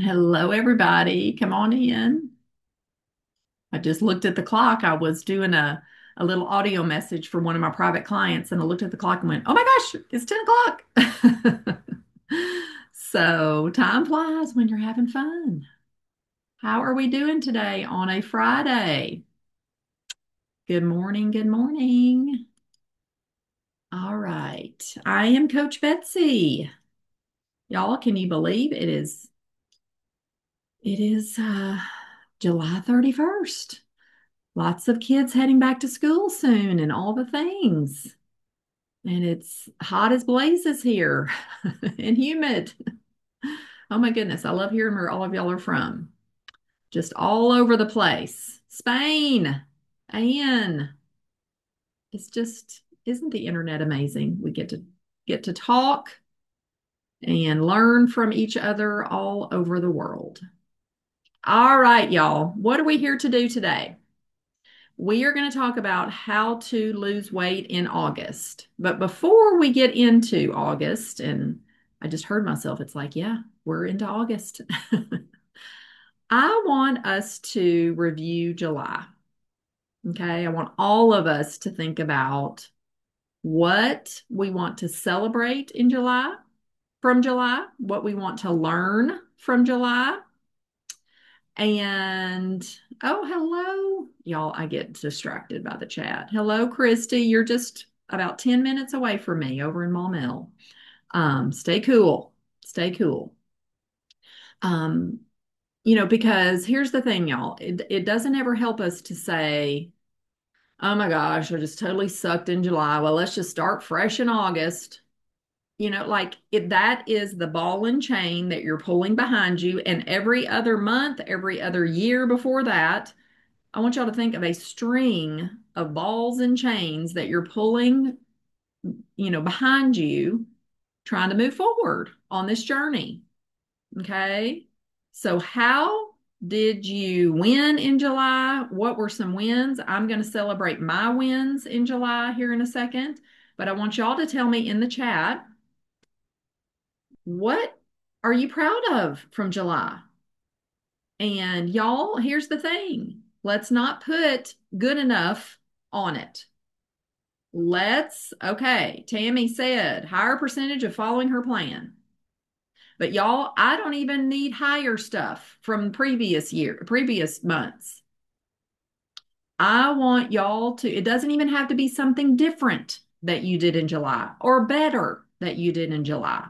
Hello, everybody. Come on in. I just looked at the clock. I was doing a little audio message for one of my private clients, and I looked at the clock and went, "Oh my gosh, it's 10 o'clock." So time flies when you're having fun. How are we doing today on a Friday? Good morning. Good morning. All right. I am Coach Betsy. Y'all, can you believe it is July 31st? Lots of kids heading back to school soon and all the things. And it's hot as blazes here and humid. Oh my goodness, I love hearing where all of y'all are from. Just all over the place. Spain, Anne. It's just, isn't the internet amazing? We get to talk and learn from each other all over the world. All right, y'all. What are we here to do today? We are going to talk about how to lose weight in August. But before we get into August, and I just heard myself, it's like, yeah, we're into August. I want us to review July. Okay. I want all of us to think about what we want to celebrate in July, from July, what we want to learn from July, and oh, hello. Y'all, I get distracted by the chat. Hello, Christy. You're just about 10 minutes away from me over in Maumelle. Stay cool. Stay cool. Um, because here's the thing, y'all. It doesn't ever help us to say, oh my gosh, I just totally sucked in July. Well, let's just start fresh in August. That is the ball and chain that you're pulling behind you. And every other month, every other year before that, I want y'all to think of a string of balls and chains that you're pulling, behind you, trying to move forward on this journey. Okay. So, how did you win in July? What were some wins? I'm going to celebrate my wins in July here in a second, but I want y'all to tell me in the chat, what are you proud of from July? And y'all, here's the thing. Let's not put good enough on it. Okay, Tammy said higher percentage of following her plan. But y'all, I don't even need higher stuff from previous months. I want y'all to, it doesn't even have to be something different that you did in July or better that you did in July.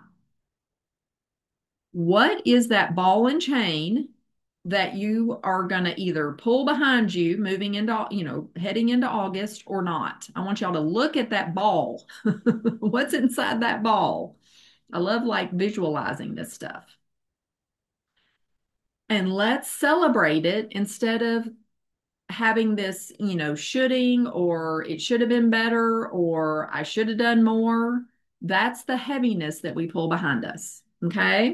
What is that ball and chain that you are going to either pull behind you moving into, heading into August or not? I want y'all to look at that ball. What's inside that ball? I love like visualizing this stuff. And let's celebrate it instead of having this, shoulding or it should have been better or I should have done more. That's the heaviness that we pull behind us. Okay.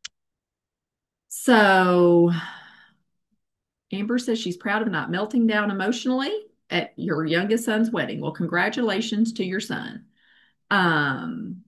So Amber says she's proud of not melting down emotionally at your youngest son's wedding. Well, congratulations to your son. Um,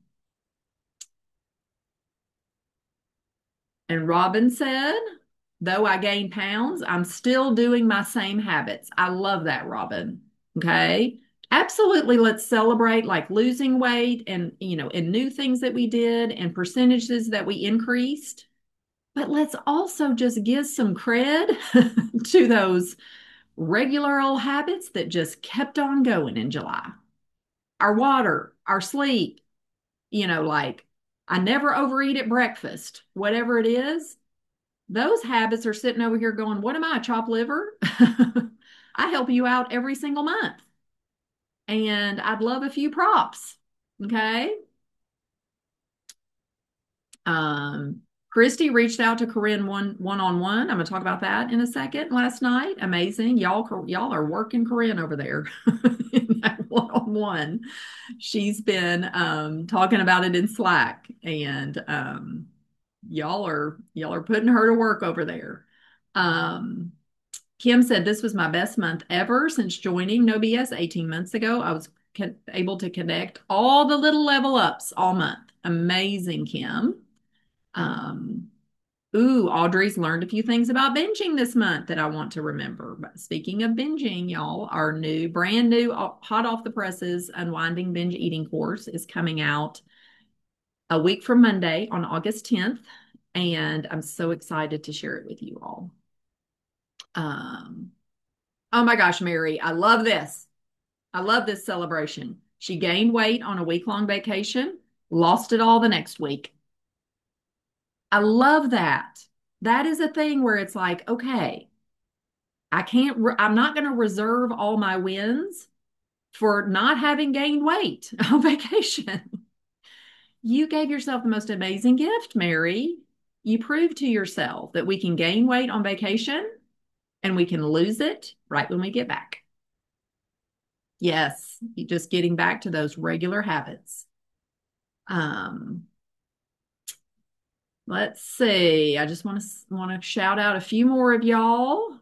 and Robin said, though I gained pounds, I'm still doing my same habits. I love that, Robin. Okay. Absolutely. Let's celebrate like losing weight and new things that we did and percentages that we increased. But let's also just give some cred to those regular old habits that just kept on going in July. Our water, our sleep, like I never overeat at breakfast, whatever it is, those habits are sitting over here going, what am I, chopped liver? I help you out every single month. And I'd love a few props. Okay. Um, Christy reached out to Corinne on one. I'm gonna talk about that in a second. Last night, amazing. Y'all are working Corinne over there in that one on one. She's been talking about it in Slack, and y'all are putting her to work over there. Um, Kim said this was my best month ever since joining No BS 18 months ago. I was able to connect all the little level ups all month. Amazing, Kim. Um, Ooh, Audrey's learned a few things about binging this month that I want to remember. But speaking of binging, y'all, our brand new, hot off the presses, Unwinding Binge Eating course is coming out a week from Monday on August 10th. And I'm so excited to share it with you all. Um, oh my gosh, Mary, I love this. I love this celebration. She gained weight on a week-long vacation, lost it all the next week. I love that. That is a thing where it's like, okay, I'm not going to reserve all my wins for not having gained weight on vacation. You gave yourself the most amazing gift, Mary. You proved to yourself that we can gain weight on vacation and we can lose it right when we get back. Yes, just getting back to those regular habits. Um, let's see. I just want to shout out a few more of y'all.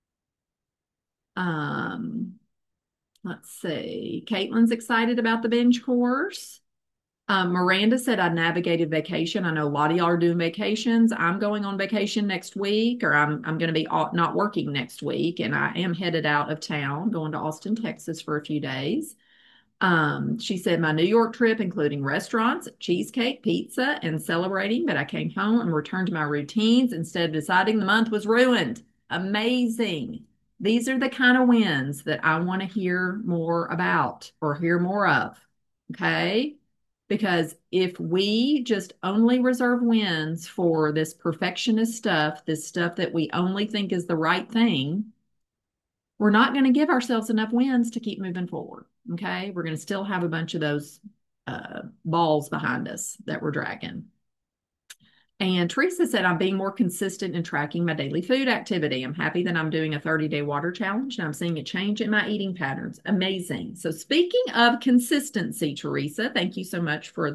Um, let's see. Caitlin's excited about the binge course. Miranda said I navigated vacation. I know a lot of y'all are doing vacations. I'm going on vacation next week, or I'm going to be not working next week, and I am headed out of town, going to Austin, Texas for a few days. She said my New York trip, including restaurants, cheesecake, pizza, and celebrating, but I came home and returned to my routines instead of deciding the month was ruined. Amazing. These are the kind of wins that I want to hear more about or hear more of. Okay. Because if we just only reserve wins for this perfectionist stuff, this stuff that we only think is the right thing, we're not going to give ourselves enough wins to keep moving forward. Okay. We're going to still have a bunch of those balls behind us that we're dragging. And Teresa said, I'm being more consistent in tracking my daily food activity. I'm happy that I'm doing a 30-day water challenge and I'm seeing a change in my eating patterns. Amazing. So speaking of consistency, Teresa, thank you so much for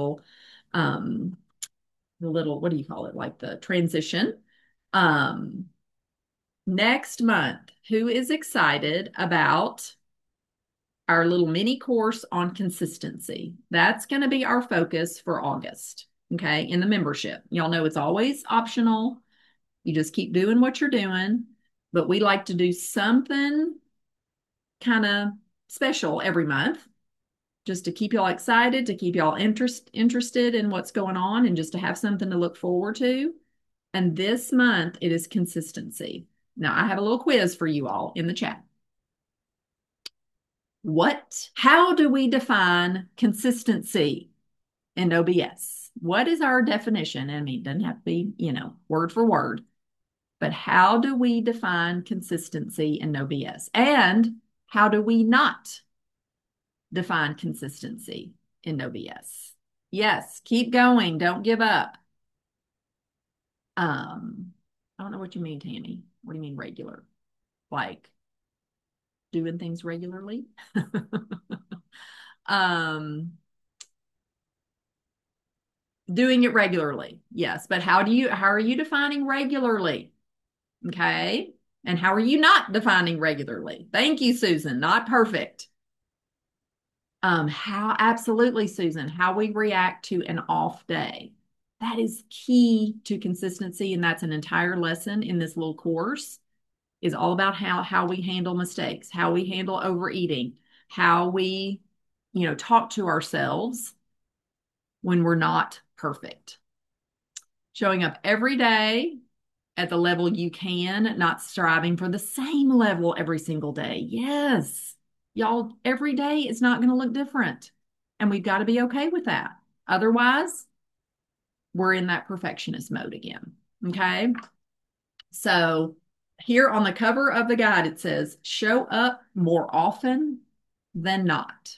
the little, what do you call it? Like the transition. Um, next month, who is excited about our little mini course on consistency? That's going to be our focus for August. Okay. In the membership, y'all know it's always optional. You just keep doing what you're doing, but we like to do something kind of special every month just to keep y'all excited, to keep y'all interested in what's going on and just to have something to look forward to. And this month it is consistency. Now I have a little quiz for you all in the chat. How do we define consistency in OBS? What is our definition? I mean, it doesn't have to be, word for word, but how do we define consistency in OBS? And how do we not define consistency in OBS? Yes, keep going. Don't give up. I don't know what you mean, Tammy. What do you mean regular? Like doing things regularly? um, doing it regularly. Yes, but how are you defining regularly? Okay. And how are you not defining regularly? Thank you, Susan. Not perfect. How absolutely, Susan, how we react to an off day. That is key to consistency, and that's an entire lesson in this little course. Is all about how we handle mistakes, how we handle overeating, how we, talk to ourselves when we're not perfect. Showing up every day at the level you can, not striving for the same level every single day. Yes, y'all, every day is not going to look different. And we've got to be okay with that. Otherwise, we're in that perfectionist mode again. Okay. So here on the cover of the guide, it says, show up more often than not.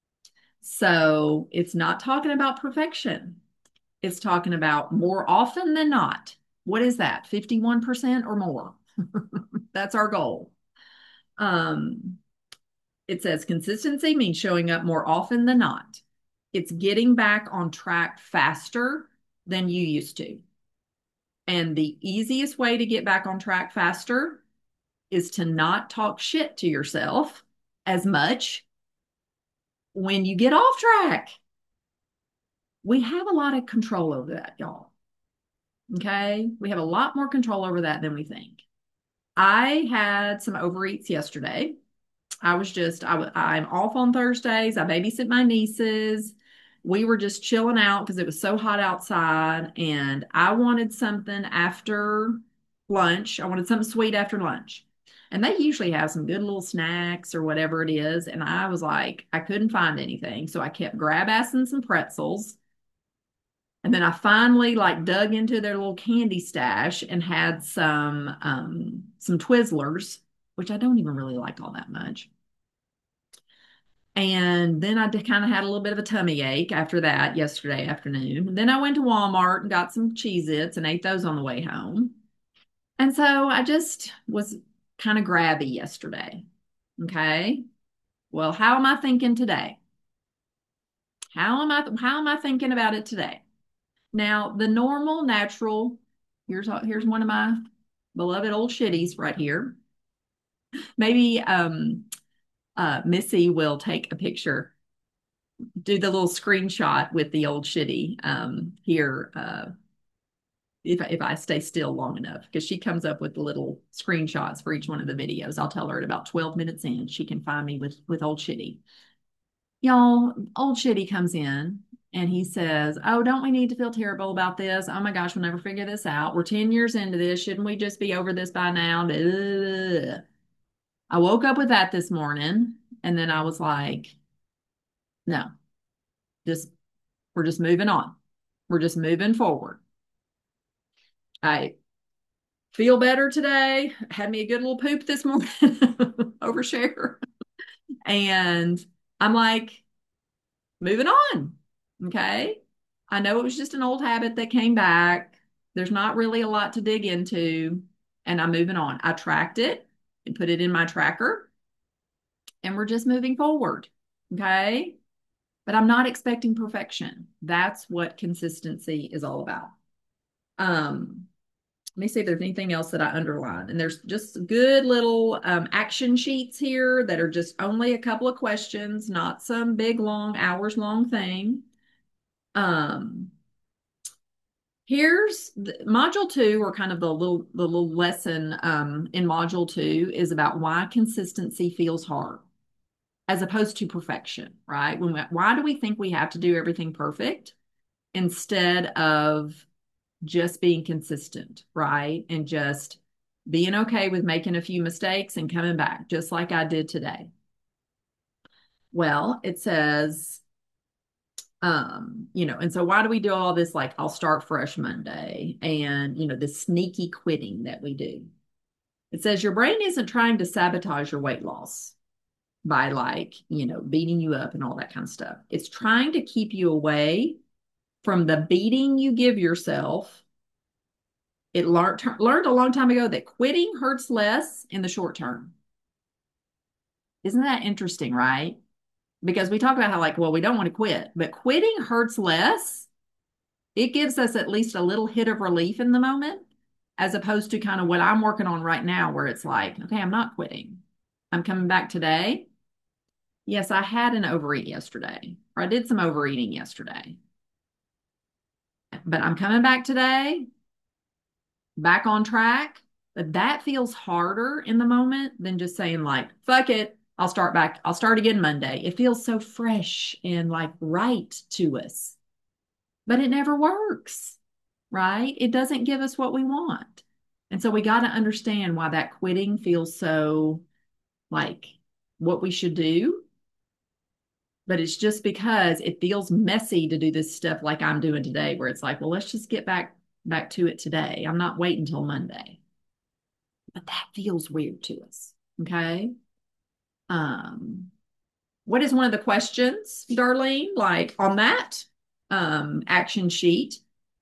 So it's not talking about perfection. It's talking about more often than not. What is that? 51% or more? That's our goal. Um, it says consistency means showing up more often than not. It's getting back on track faster than you used to. And the easiest way to get back on track faster is to not talk shit to yourself as much when you get off track. We have a lot of control over that, y'all. Okay. We have a lot more control over that than we think. I had some overeats yesterday. I'm off on Thursdays. I babysit my nieces. We were just chilling out because it was so hot outside, and I wanted something after lunch. I wanted something sweet after lunch. And they usually have some good little snacks or whatever it is. And I was like, I couldn't find anything. So I kept grab assing some pretzels. And then I finally like dug into their little candy stash and had some Twizzlers, which I don't even really like all that much. And then I kind of had a little bit of a tummy ache after that yesterday afternoon. And then I went to Walmart and got some Cheez-Its and ate those on the way home. And so I just was kind of grabby yesterday. Okay. Well, how am I thinking today? How am I thinking about it today? Now, the normal, natural, here's one of my beloved old shitties right here. Maybe Missy will take a picture, do the little screenshot with the old shitty here if I stay still long enough, because she comes up with the little screenshots for each one of the videos. I'll tell her at about 12 minutes in, she can find me with old shitty. Y'all, old shitty comes in and he says, "Oh, don't we need to feel terrible about this? Oh my gosh, we'll never figure this out. We're 10 years into this. Shouldn't we just be over this by now?" Ugh. I woke up with that this morning and then I was like, no, just we're just moving on. We're just moving forward. I feel better today. Had me a good little poop this morning, overshare. And I'm like, moving on. Okay. I know it was just an old habit that came back. There's not really a lot to dig into, and I'm moving on. I tracked it and put it in my tracker, and we're just moving forward. Okay. But I'm not expecting perfection. That's what consistency is all about. Um, Let me see if there's anything else that I underlined. And there's just good little action sheets here that are just only a couple of questions, not some big, long, hours long thing. Um, Here's module two, or kind of the little lesson in module two is about why consistency feels hard as opposed to perfection, right? Why do we think we have to do everything perfect instead of just being consistent, right? And just being okay with making a few mistakes and coming back, just like I did today. Well, it says, and so why do we do all this? Like, I'll start fresh Monday and, the sneaky quitting that we do. It says your brain isn't trying to sabotage your weight loss by like, beating you up and all that kind of stuff. It's trying to keep you away from the beating you give yourself. It learned a long time ago that quitting hurts less in the short term. Isn't that interesting, right? Because we talk about how, like, well, we don't want to quit, but quitting hurts less. It gives us at least a little hit of relief in the moment, as opposed to kind of what I'm working on right now, where it's like, okay, I'm not quitting. I'm coming back today. Yes, I had an overeat yesterday, or I did some overeating yesterday, but I'm coming back today, back on track. But that feels harder in the moment than just saying, like, fuck it, I'll start back. I'll start again Monday. It feels so fresh and like right to us, but it never works, right? It doesn't give us what we want. And so we got to understand why that quitting feels so like what we should do. But it's just because it feels messy to do this stuff like I'm doing today, where it's like, well, let's just get back to it today. I'm not waiting until Monday. But that feels weird to us. Okay. Um, what is one of the questions, Darlene? Like on that action sheet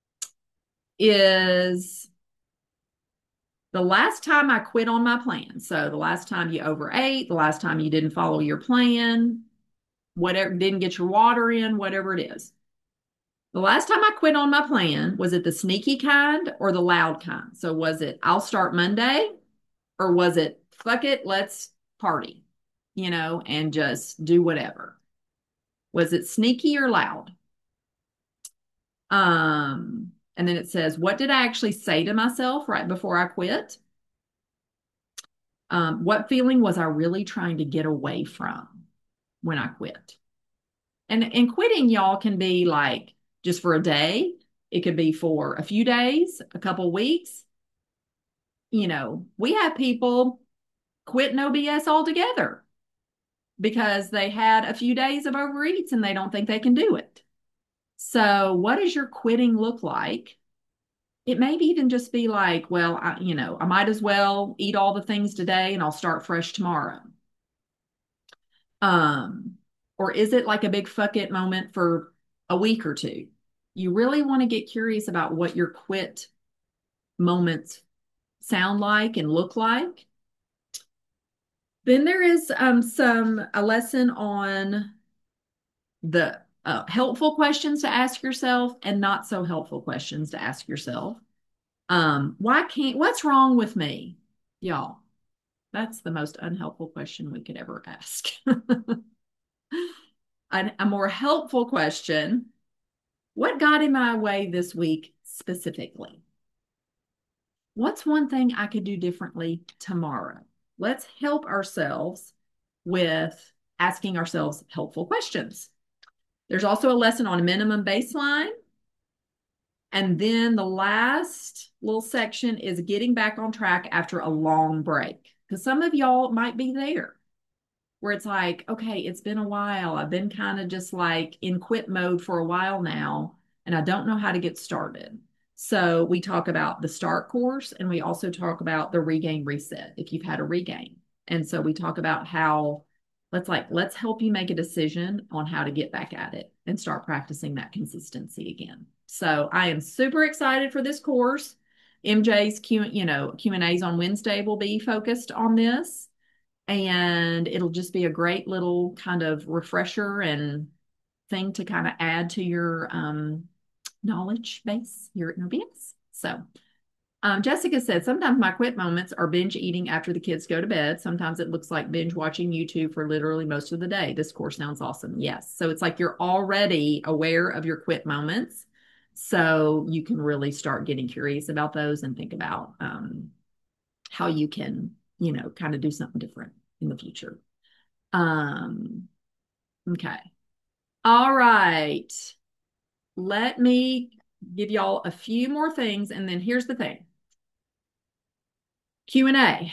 is the last time I quit on my plan. So the last time you overate, the last time you didn't follow your plan, whatever, didn't get your water in, whatever it is. The last time I quit on my plan, was it the sneaky kind or the loud kind? So was it, I'll start Monday, or was it, fuck it, let's party, and just do whatever? Was it sneaky or loud? And then it says, what did I actually say to myself right before I quit? What feeling was I really trying to get away from when I quit? And quitting, y'all, can be like just for a day. It could be for a few days, a couple weeks. We have people quit no BS altogether because they had a few days of overeats and they don't think they can do it. So, what does your quitting look like? It may even just be like, well, I might as well eat all the things today and I'll start fresh tomorrow. Um, or is it like a big fuck it moment for a week or two? You really want to get curious about what your quit moments sound like and look like. Then there is a lesson on the helpful questions to ask yourself and not so helpful questions to ask yourself. What's wrong with me? Y'all, that's the most unhelpful question we could ever ask. A more helpful question: what got in my way this week specifically? What's one thing I could do differently tomorrow? Let's help ourselves with asking ourselves helpful questions. There's also a lesson on a minimum baseline. And then the last little section is getting back on track after a long break. Because some of y'all might be there where it's like, okay, it's been a while. I've been kind of just like in quit mode for a while now, and I don't know how to get started. So we talk about the start course and we also talk about the regain reset if you've had a regain. And so we talk about how let's help you make a decision on how to get back at it and start practicing that consistency again. So I am super excited for this course. MJ's Q&As on Wednesday will be focused on this, and it'll just be a great little kind of refresher and thing to kind of add to your knowledge base, your NOBS. So Jessica said, sometimes my quit moments are binge eating after the kids go to bed. Sometimes it looks like binge watching YouTube for literally most of the day. This course sounds awesome. Yes. So it's like you're already aware of your quit moments. So you can really start getting curious about those and think about how you can, kind of do something different in the future. Um, okay. All right. Let me give y'all a few more things. And then here's the thing. Q&A.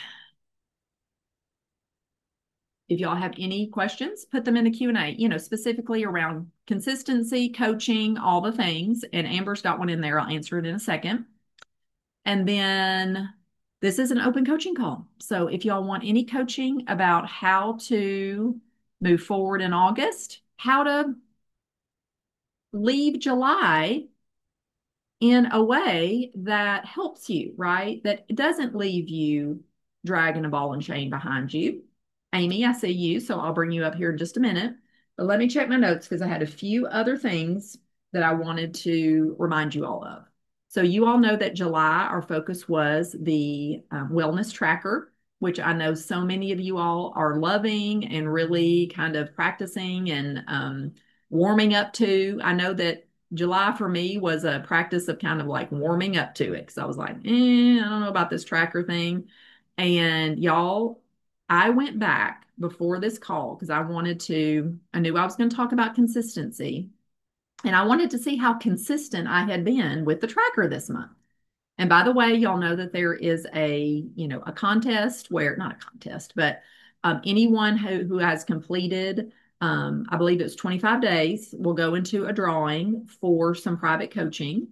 If y'all have any questions, put them in the Q&A, specifically around consistency, coaching, all the things. And Amber's got one in there. I'll answer it in a second. And then this is an open coaching call. So if y'all want any coaching about how to move forward in August, how to leave July in a way that helps you, right? That doesn't leave you dragging a ball and chain behind you. Amy, I see you, so I'll bring you up here in just a minute. But let me check my notes because I had a few other things that I wanted to remind you all of. So you all know that July, our focus was the wellness tracker, which I know so many of you all are loving and really kind of practicing and warming up to. I know that July for me was a practice of kind of like warming up to it because I was like, I don't know about this tracker thing. And y'all, I went back before this call because I knew I was going to talk about consistency. And I wanted to see how consistent I had been with the tracker this month. And by the way, y'all know that there is a contest where, not a contest, but anyone who has completed, I believe it's 25 days, will go into a drawing for some private coaching.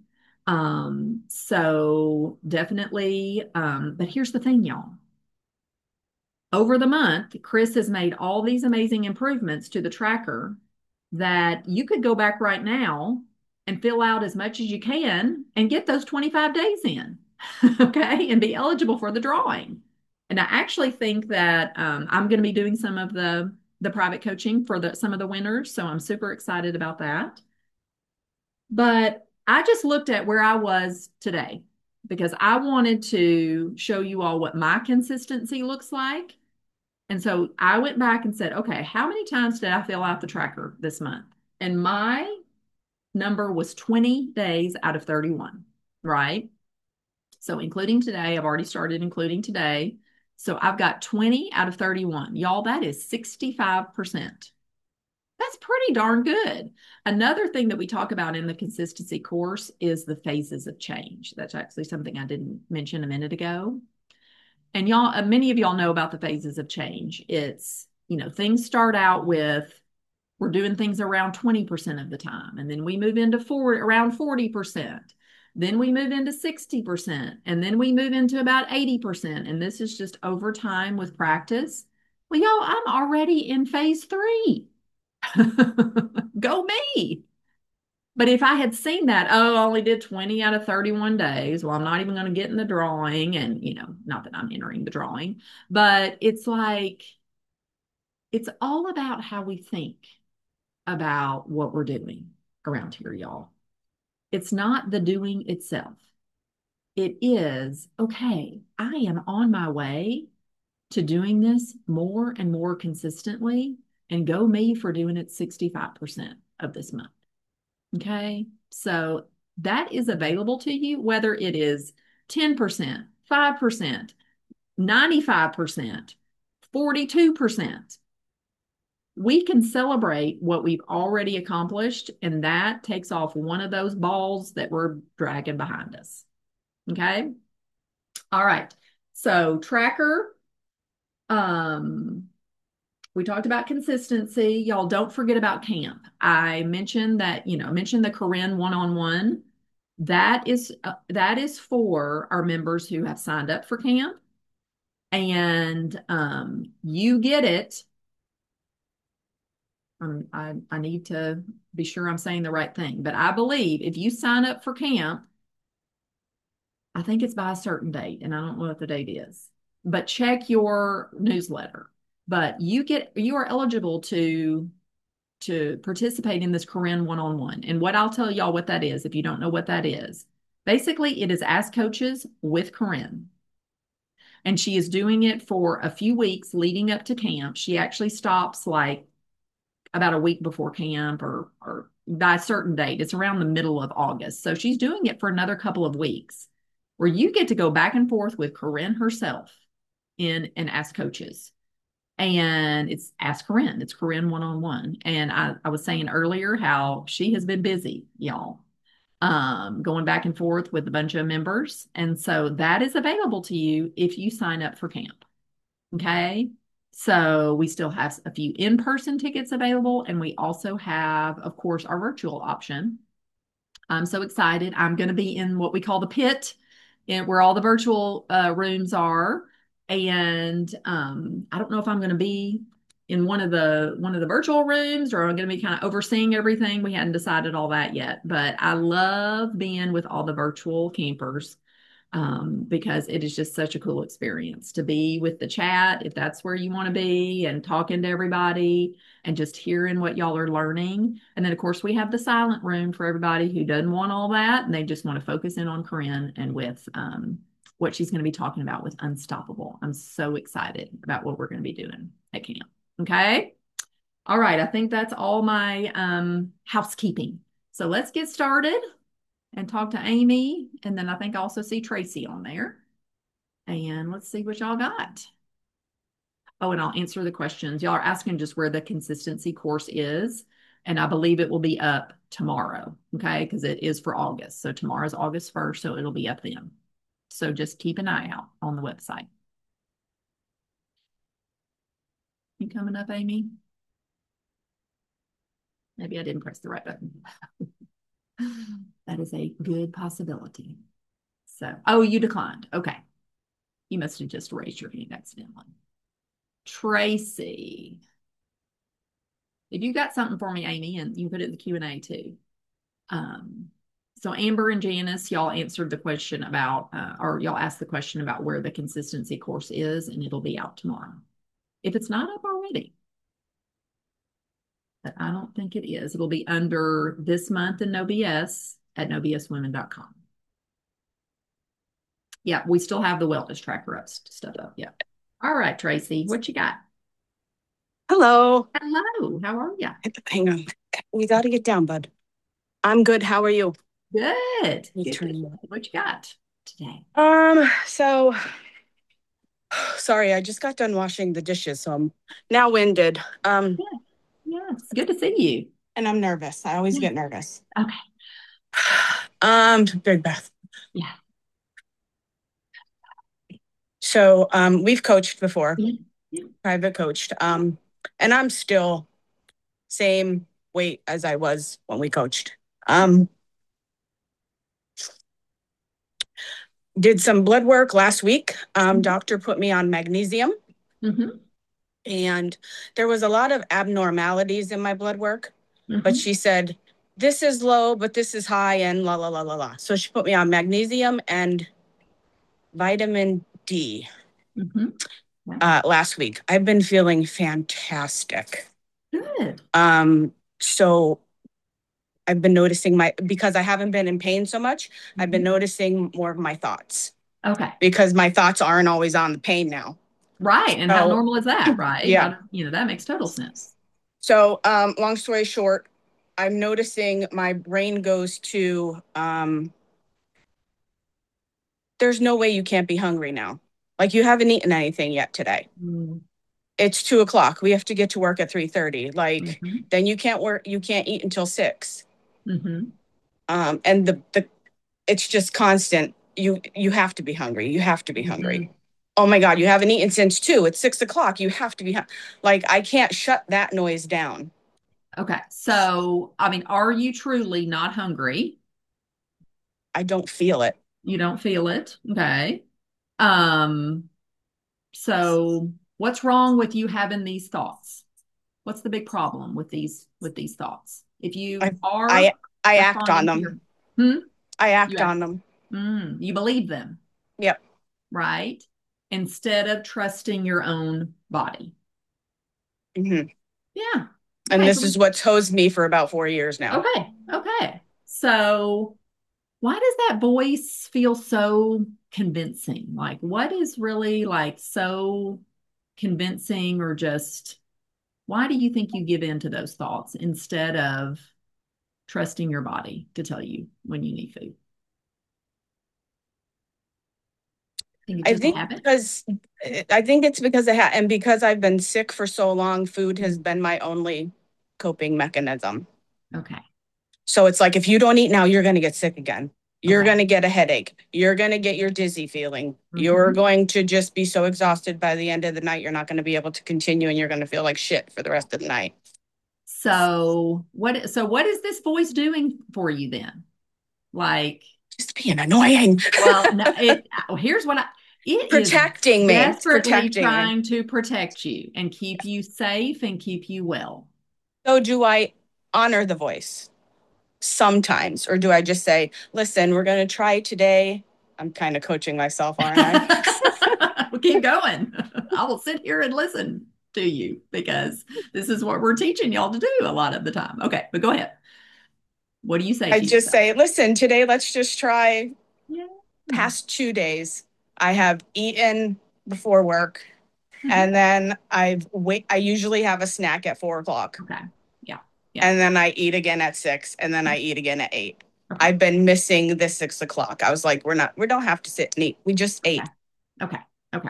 So definitely, but here's the thing, y'all. Over the month, Chris has made all these amazing improvements to the tracker that you could go back right now and fill out as much as you can and get those 25 days in, okay, and be eligible for the drawing. And I actually think that I'm going to be doing some of the private coaching for some of the winners, so I'm super excited about that. But I just looked at where I was today because I wanted to show you all what my consistency looks like. And so I went back and said, okay, how many times did I fill out the tracker this month? And my number was 20 days out of 31. right? So including today, I've already started including today. So I've got 20 out of 31. Y'all, that is 65%. That's pretty darn good. Another thing that we talk about in the consistency course is the phases of change. That's actually something I didn't mention a minute ago. And y'all, many of y'all know about the phases of change. It's, things start out with we're doing things around 20% of the time, and then we move into around 40%. Then we move into 60%, and then we move into about 80%. And this is just over time with practice. Well, y'all, I'm already in phase three. Go me. But if I had seen that, oh, I only did 20 out of 31 days, well, I'm not even going to get in the drawing. And, not that I'm entering the drawing, but it's like, it's all about how we think about what we're doing around here, y'all. It's not the doing itself. It is, okay, I am on my way to doing this more and more consistently, and go me for doing it 65% of this month. Okay. So that is available to you, whether it is 10%, 5%, 95%, 42%. We can celebrate what we've already accomplished, and that takes off one of those balls that we're dragging behind us. Okay. All right. So tracker, um, we talked about consistency. Y'all don't forget about camp. I mentioned that, mentioned the Corinne one-on-one. That is for our members who have signed up for camp. And you get it. I need to be sure I'm saying the right thing, but I believe if you sign up for camp, I think it's by a certain date, and I don't know what the date is, but check your newsletter. But you are eligible to participate in this Corinne one-on-one. And what I'll tell y'all what that is, if you don't know what that is, basically it is Ask Coaches with Corinne. And she is doing it for a few weeks leading up to camp. She actually stops like about a week before camp or by a certain date. It's around the middle of August. So she's doing it for another couple of weeks where you get to go back and forth with Corinne herself in and Ask Coaches. And it's Ask Corinne. It's Corinne one-on-one. And I was saying earlier how she has been busy, y'all, going back and forth with a bunch of members. And so that is available to you if you sign up for camp. Okay. So we still have a few in-person tickets available, and we also have, of course, our virtual option. I'm so excited. I'm going to be in what we call the pit, where all the virtual rooms are. And I don't know if I'm going to be in one of the virtual rooms, or I'm going to be kind of overseeing everything. We hadn't decided all that yet, but I love being with all the virtual campers, because it is just such a cool experience to be with the chat, if that's where you want to be, and talking to everybody and just hearing what y'all are learning. And then, of course, we have the silent room for everybody who doesn't want all that and they just want to focus in on Corinne and with what she's going to be talking about with Unstoppable. I'm so excited about what we're going to be doing at camp. Okay. All right. I think that's all my housekeeping. So let's get started and talk to Amy. And then I think I also see Tracy on there. And let's see what y'all got. Oh, and I'll answer the questions. Y'all are asking just where the consistency course is. And I believe it will be up tomorrow. Okay. Because it is for August. So tomorrow's August 1st. So it'll be up then. So just keep an eye out on the website. You coming up, Amy? Maybe I didn't press the right button. That is a good possibility. So, oh, you declined. Okay. You must have just raised your hand accidentally. Tracy, if you got something for me, Amy, and you can put it in the Q&A too. So Amber and Janice, y'all answered the question about, or y'all asked the question about where the consistency course is, and it'll be out tomorrow. If it's not up already, but I don't think it is. It'll be under this month in No BS at nobswomen.com. Yeah, we still have the wellness tracker stuff up. Yeah. All right, Tracy, what you got? Hello. Hello, how are you? Hang on. We got to get down, bud. I'm good. How are you? Good. Let me Good. turn that. What you got today? So sorry, I just got done washing the dishes, so I'm now winded. Yeah. Yeah. It's good to see you. And I'm nervous. I always Yeah. get nervous. Okay. Big Beth. Yeah. So we've coached before, Yeah. Yeah. private coached. And I'm still same weight as I was when we coached. Um, did some blood work last week. Doctor put me on magnesium, Mm-hmm. and there was a lot of abnormalities in my blood work. But Mm-hmm. she said, this is low, but this is high, and la la la la la. So she put me on magnesium and vitamin D Mm-hmm. Yeah. last week. I've been feeling fantastic. Good. So I've been noticing because I haven't been in pain so much, I've been Mm-hmm. noticing more of my thoughts Okay. because my thoughts aren't always on the pain now. Right. And how So normal is that, right? yeah. That makes total sense. So long story short, I'm noticing my brain goes to there's no way you can't be hungry now. Like you haven't eaten anything yet today. It's 2 o'clock. We have to get to work at 3:30. Like Mm-hmm. then you can't work, you can't eat until 6. Mm-hmm. And the it's just constant. You have to be hungry. You have to be hungry. Mm-hmm. Oh my God, you haven't eaten since 2. It's 6 o'clock. You have to be like I can't shut that noise down. Okay. So, I mean, are you truly not hungry? I don't feel it. You don't feel it. Okay. Um, so what's wrong with you having these thoughts? What's the big problem with these thoughts? If you I are I I act on responding to your them. hmm, I you act act, on them. you believe them, Yep. right? Instead of trusting your own body. Hmm. Yeah. And Okay. this is what's hosed me for about 4 years now. Okay. So why does that voice feel so convincing? Like, what is really like so convincing, or just why do you think you give in to those thoughts instead of trusting your body to tell you when you need food? Think it's I just a think habit? because I think it's because and because I've been sick for so long, food has Mm. been my only coping mechanism. Okay. So it's like if you don't eat now, you're going to get sick again. You're Okay. going to get a headache. You're going to get your dizzy feeling. You're Hmm. going to just be so exhausted by the end of the night, you're not going to be able to continue and you're going to feel like shit for the rest of the night. So what is this voice doing for you then? Like, Just being annoying. well, no, here's what it is Protecting me. It's desperately protecting me. trying to protect you and keep you safe and keep you well. So do I honor the voice sometimes, or do I just say, listen, we're going to try today? I'm kind of coaching myself, aren't I? Well, keep going. I will sit here and listen to you because this is what we're teaching y'all to do a lot of the time. Okay, but go ahead. What do you say I to just yourself? say, listen, today let's just try. Yeah. Past 2 days, I have eaten before work, Mhm. and then I usually have a snack at 4 o'clock, Okay. Yeah. Yeah. and then I eat again at 6, and then I eat again at 8. Okay. I've been missing the 6 o'clock. I was like, we don't have to sit and eat. We just Okay. ate. Okay. Okay.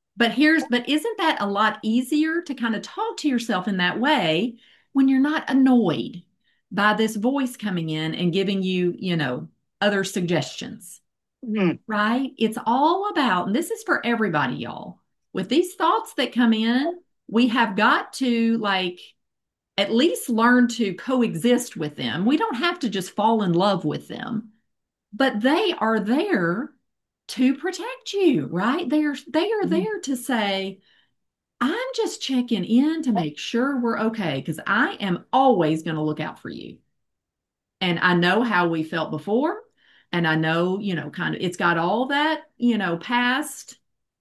But isn't that a lot easier to kind of talk to yourself in that way when you're not annoyed by this voice coming in and giving you, other suggestions, Mhm. right? It's all about, and this is for everybody, y'all. With these thoughts that come in, we have got to like at least learn to coexist with them. We don't have to just fall in love with them, but they are there to protect you, right? They are there to say, I'm just checking in to make sure we're okay because I am always going to look out for you. And I know how we felt before. And I know, kind of, it's got all that, past,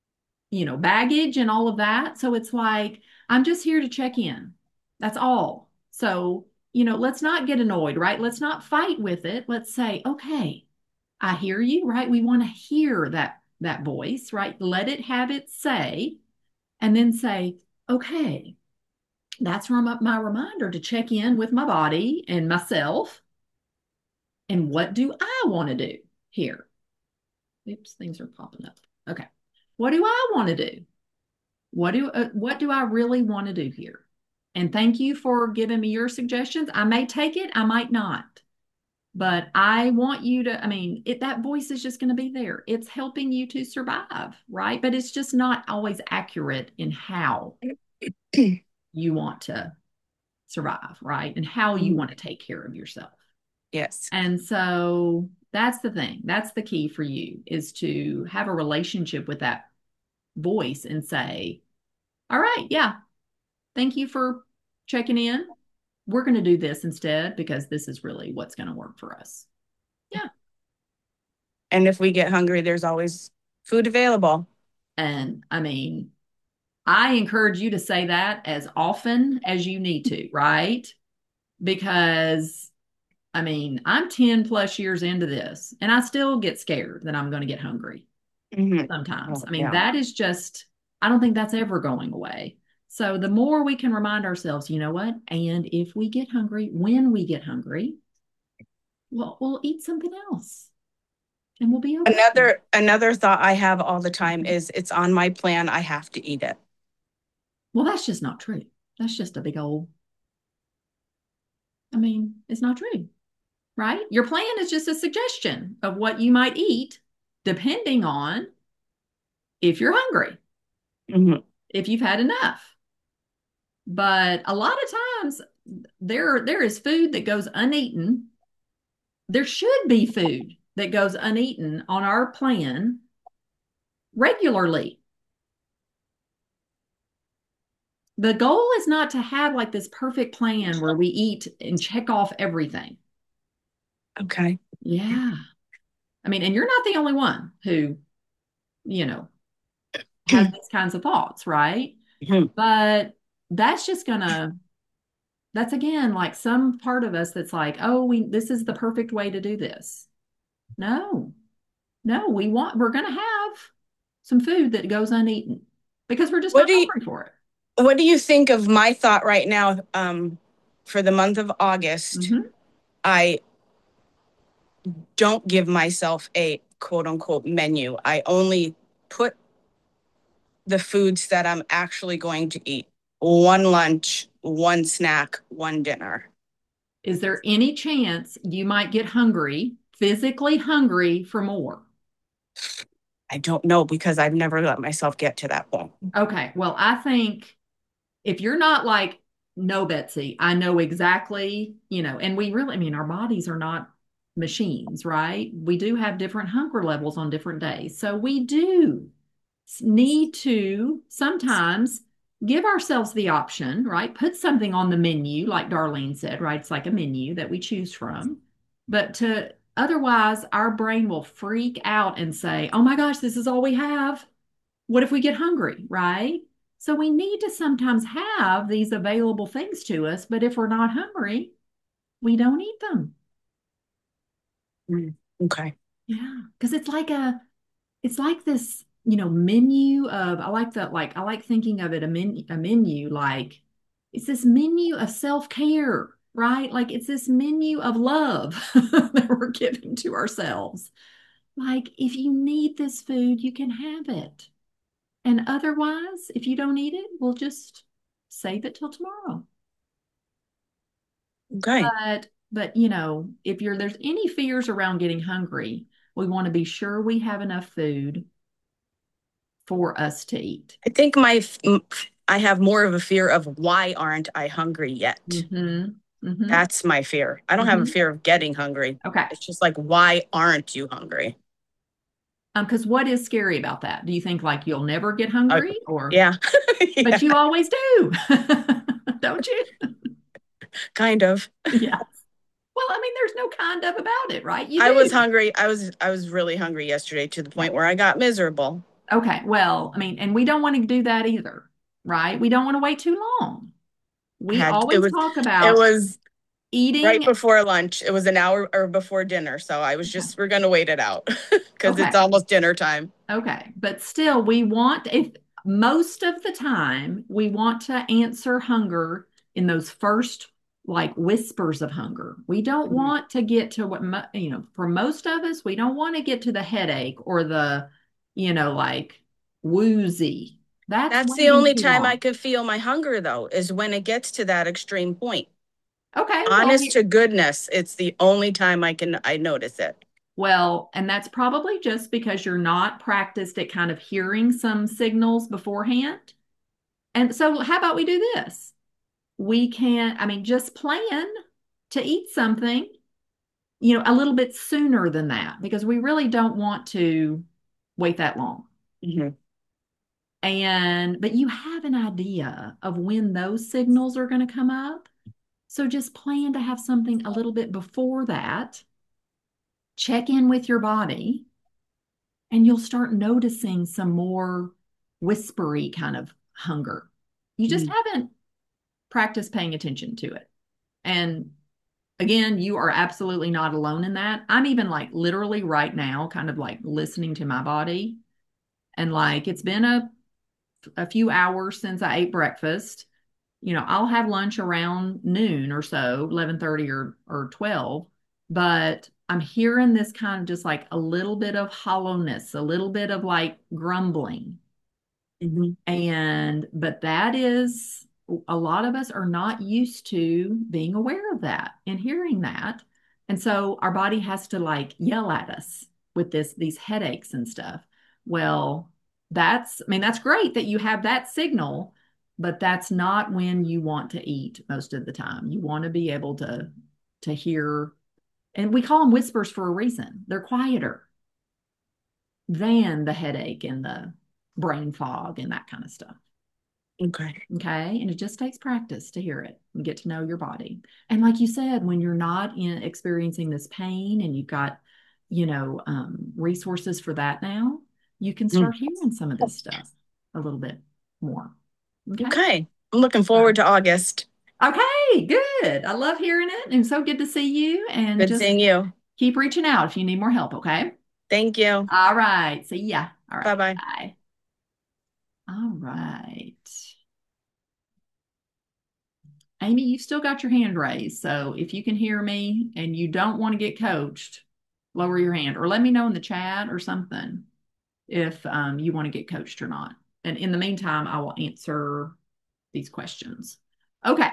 baggage and all of that. So it's like, I'm just here to check in. That's all. So, let's not get annoyed, right? Let's not fight with it. Let's say, okay, I hear you, right? We want to hear that voice, right? Let it have its say, and then say, okay, that's my reminder to check in with my body and myself And what do I want to do here? Oops, things are popping up. Okay. What do I want to do? What do I really want to do here? And thank you for giving me your suggestions. I may take it, I might not. But I want you to, I mean, that voice is just going to be there. It's helping you to survive, right? But it's just not always accurate in how you want to survive, right? And how you want to take care of yourself. Yes. And so that's the thing. That's the key for you is to have a relationship with that voice and say, all right, yeah, thank you for checking in. We're going to do this instead because this is really what's going to work for us. Yeah. And if we get hungry, there's always food available. And I mean, I encourage you to say that as often as you need to, right? Because I mean, I'm 10 plus years into this and I still get scared that I'm going to get hungry sometimes. Oh, I mean, yeah. that is just, I don't think that's ever going away. So the more we can remind ourselves, you know what? And if we get hungry, when we get hungry, well, we'll eat something else and we'll be okay. Another thought I have all the time is it's on my plan. I have to eat it. Well, that's just not true. That's just a big old, I mean, it's not true, right? Your plan is just a suggestion of what you might eat depending on if you're hungry, Mhm. if you've had enough. But a lot of times there is food that goes uneaten. There should be food that goes uneaten on our plan regularly. The goal is not to have like this perfect plan where we eat and check off everything. Okay. Yeah. I mean, and you're not the only one who, you know, has these kinds of thoughts, right? Mhm. But that's just gonna, that's again like some part of us that's like, oh, this is the perfect way to do this. No, no, we're gonna have some food that goes uneaten because we're just What not do you hungry for it. what do you think of my thought right now? For the month of August, Hmm. I don't give myself a quote unquote menu. I only put the foods that I'm actually going to eat. One lunch, one snack, one dinner. Is there any chance you might get hungry, physically hungry for more? I don't know because I've never let myself get to that point. Okay, well, I think if you're not like, no, Betsy, I know exactly, and we really, I mean, our bodies are not machines, right? We do have different hunger levels on different days. So we do need to sometimes give ourselves the option, right? Put something on the menu, like Darlene said, right? It's like a menu that we choose from. But to otherwise, our brain will freak out and say, oh my gosh, this is all we have. What if we get hungry, right? So we need to sometimes have these available things to us, but if we're not hungry, we don't eat them. Mm, okay. Yeah, because it's like this, menu of I like thinking of it a menu like it's this menu of self-care, right? Like it's this menu of love that we're giving to ourselves. Like if you need this food, you can have it. And otherwise, if you don't eat it, we'll just save it till tomorrow. Okay. But if there's any fears around getting hungry, we want to be sure we have enough food for us to eat. I think I have more of a fear of why aren't I hungry yet? Mm-hmm. Mm-hmm. That's my fear. I don't have a Mm-hmm. fear of getting hungry. Okay. It's just like, why aren't you hungry? Because what is scary about that? Do you think like you'll never get Uh, hungry or, yeah. but Yeah, you always do, don't you? kind of. Yes. Well, I mean, there's no kind of about it, right? You I was do. hungry. I was really hungry yesterday to the Yeah. point where I got miserable. Okay. Well, I mean, and we don't want to do that either, right? We don't want to wait too long. I We had it always was talk it about was right eating. before lunch. It was an hour or before dinner, so I was Okay. just we're gonna wait it out because it's Okay. almost dinner time. Okay. But still, if most of the time we want to answer hunger in those first like whispers of hunger. We don't Mhm. want to get to what, for most of us, we don't want to get to the headache or the, like woozy. That's That's the waiting only too time I long. could feel my hunger, though, is when it gets to that extreme point. Okay, well, Honest to goodness, it's the only time I notice it. and that's probably just because you're not practiced at kind of hearing some signals beforehand. And so, how about we do this? We can, I mean, just plan to eat something, a little bit sooner than that because we really don't want to wait that long. Mhm. But you have an idea of when those signals are going to come up. So just plan to have something a little bit before that. Check in with your body, and you'll start noticing some more whispery kind of hunger. You just Mhm. haven't practiced paying attention to it. And again, you are absolutely not alone in that. I'm even like literally right now, kind of like listening to my body. And like it's been a few hours since I ate breakfast. I'll have lunch around noon or so, 11:30 or 12, but I'm hearing this kind of just like a little bit of hollowness, a little bit of like grumbling. Mhm. But that is, a lot of us are not used to being aware of that and hearing that. And so our body has to like yell at us with these headaches and stuff. Well, I mean, that's great that you have that signal, but that's not when you want to eat most of the time. You want to be able to hear, and we call them whispers for a reason. They're quieter than the headache and the brain fog and that kind of stuff. Okay. Okay. And it just takes practice to hear it and get to know your body. And like you said, when you're not experiencing this pain and you've got, resources for that now, you can Mm. start hearing some of this stuff a little bit more. Okay. Okay. I'm looking forward So, to August. okay. Good. I love hearing it. And so good to see you. And Good just seeing you. keep reaching out if you need more help. Okay. Thank you. All right. See ya. All Bye right. bye. Bye. All right. Amy, you've still got your hand raised. So if you can hear me and you don't want to get coached, lower your hand or let me know in the chat or something if you want to get coached or not. And in the meantime, I will answer these questions. Okay.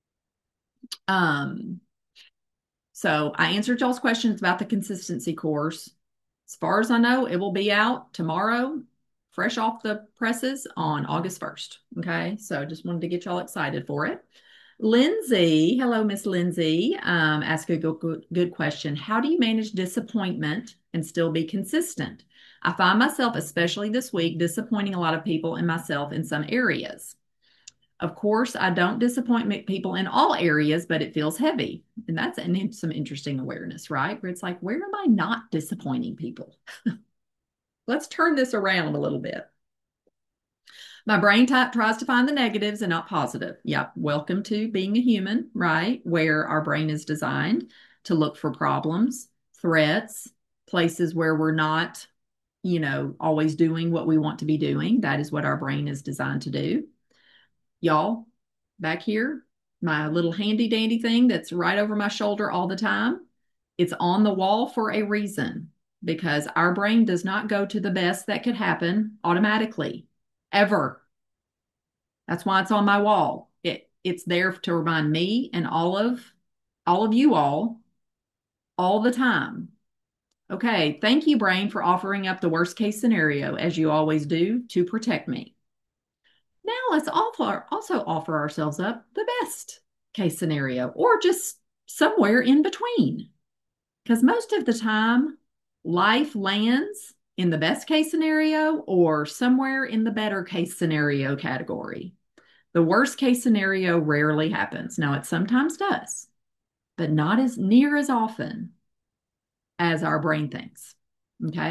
Um, so I answered y'all's questions about the consistency course. As far as I know, it will be out tomorrow, fresh off the presses on August 1st. Okay. So just wanted to get y'all excited for it. Lindsay, hello, Miss Lindsay, ask a good question. How do you manage disappointment and still be consistent? I find myself, especially this week, disappointing a lot of people and myself in some areas. Of course, I don't disappoint people in all areas, but it feels heavy. And that's some interesting awareness, right? Where it's like, where am I not disappointing people? Let's turn this around a little bit. My brain tries to find the negatives and not positive. Yep. Welcome to being a human, right? Where our brain is designed to look for problems, threats, places where we're not, always doing what we want to be doing. That is what our brain is designed to do. Y'all, back here, my little handy dandy thing that's right over my shoulder all the time. It's on the wall for a reason because our brain does not go to the best that could happen automatically, ever. That's why it's on my wall. It's there to remind me and all of you all the time. Okay, thank you, brain, for offering up the worst case scenario, as you always do, to protect me. Now let's also offer ourselves up the best case scenario, or just somewhere in between. Because most of the time, life lands in the best case scenario or somewhere in the better case scenario category. The worst case scenario rarely happens. Now, it sometimes does, but not as near as often as our brain thinks. Okay.